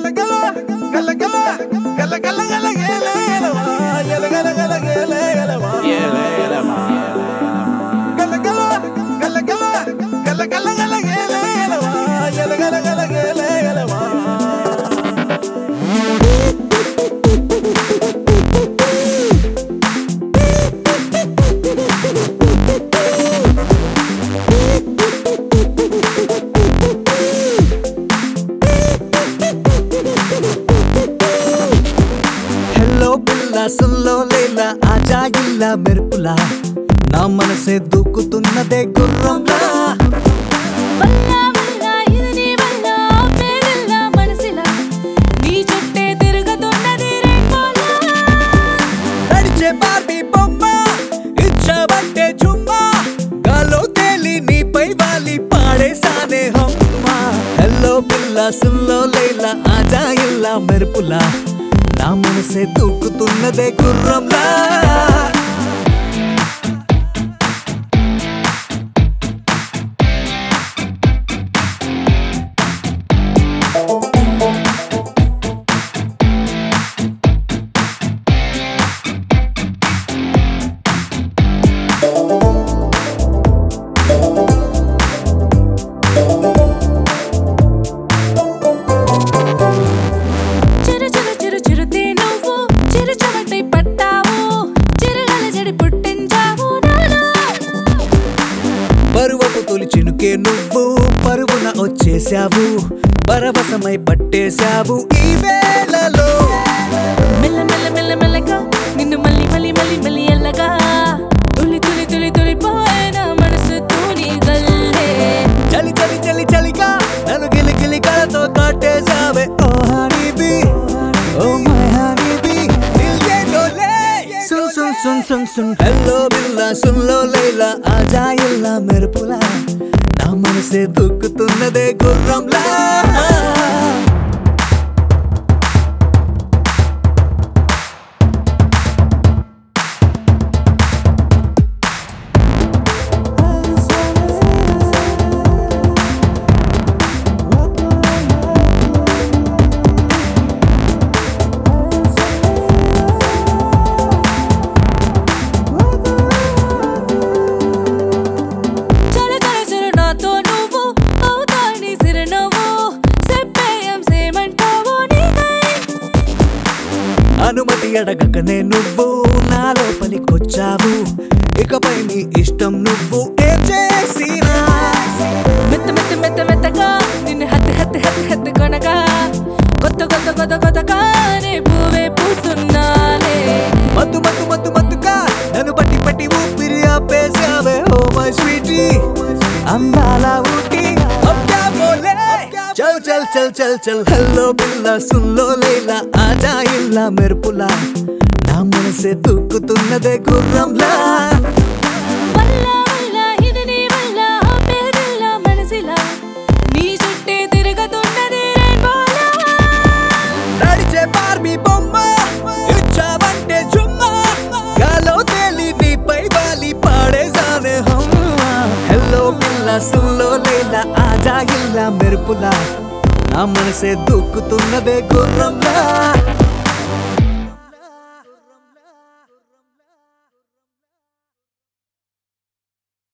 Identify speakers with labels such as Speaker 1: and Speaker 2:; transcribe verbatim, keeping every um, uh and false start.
Speaker 1: సుల్లో లేలా ఆజా ఇల్లా మెరుపులా నా మనసే దూకుతున్నదే గుర్రంలా
Speaker 2: వల్లా వల్లా ఇది నీ వల్లా పేదల్లా మనసిలా నీ చుట్టే తిరుగుతున్నది రెయిన్బోలా
Speaker 1: నడిచే బార్బీ బొమ్మ ఇచ్చబట్టే జుమ్మా గాల్లో తేలి నీపై వాలి పాడేసానే హమ్మా హెల్లో పిల్ల సుల్లో లేలా ఆజా ఇల్లా మెరుపులా నా మనసే దూకుతున్నదే గుర్రంలా పరువపు తొలి చినుకే నువ్వు పరుగున వచ్చేశావు పరవశమై పట్టేశావు ఈ వేళలో
Speaker 2: మెల్ల మెల్ల మెల్ల మెల్లగా నిన్ను మళ్ళీ మళ్ళీ మళ్ళీ మళ్ళీ ఎల్లగా తులి తులి తులి తులి పోయిన మనసు తూని గల్లే
Speaker 1: చలి చలి చలి చలిగా నన్ను గిలి గిలి కళతో కాటేశావే oh honeybee oh my honeybee దిల్ కే డోలే సున్ సున్ సున్ సున్ సున్ హెల్లో బిల్లా సున్లో లేలా ఆజా ఇల్లా మెరుపులా నా మనసే దూకుతున్నదే గుర్రంలా అనుమతి అడగకనే నువ్వు నా లోపలికొచ్చావు ఇకపై నీ ఇష్టం నువ్వు ఏం చేసినా
Speaker 2: మెత్త మెత్త మెత్త మెత్తగా నిన్ను హత్తి హత్తి హత్తి హత్తి కొనగా కొత్త కొత్త కొత్త కొత్తగానే పువ్వే పూస్తున్నాలే
Speaker 1: మత్తు మత్తు మత్తు మత్తుగా నన్ను పట్టి పట్టి ఊపిరి ఆపేసావే ఓ మై స్వీటీ అందాల ఊటీ చల్ చల్ చల్ చల్ చల్ హెల్లో బిల్లా సున్లో లేలా ఆజా ఇల్లా మెరుపులా నా మనసే దూకుతున్నదే గుర్రంలా
Speaker 2: వల్లా వల్లా ఇది నీ వల్లా పేదల్లా మనసిలా నీ చుట్టే తిరుగుతున్నది రెయిన్బోలా
Speaker 1: నడిచే బార్బీ బొమ్మ ఇచ్చావంటే జుమ్మా గాల్లో తేలి నీపై వాలి పాడేసానే హమ్మా హెల్లో బిల్లా సున్లో లేలా ఆజా ఇల్లా మెరుపులా నా మనసే దూకుతున్నదే గుర్రంలా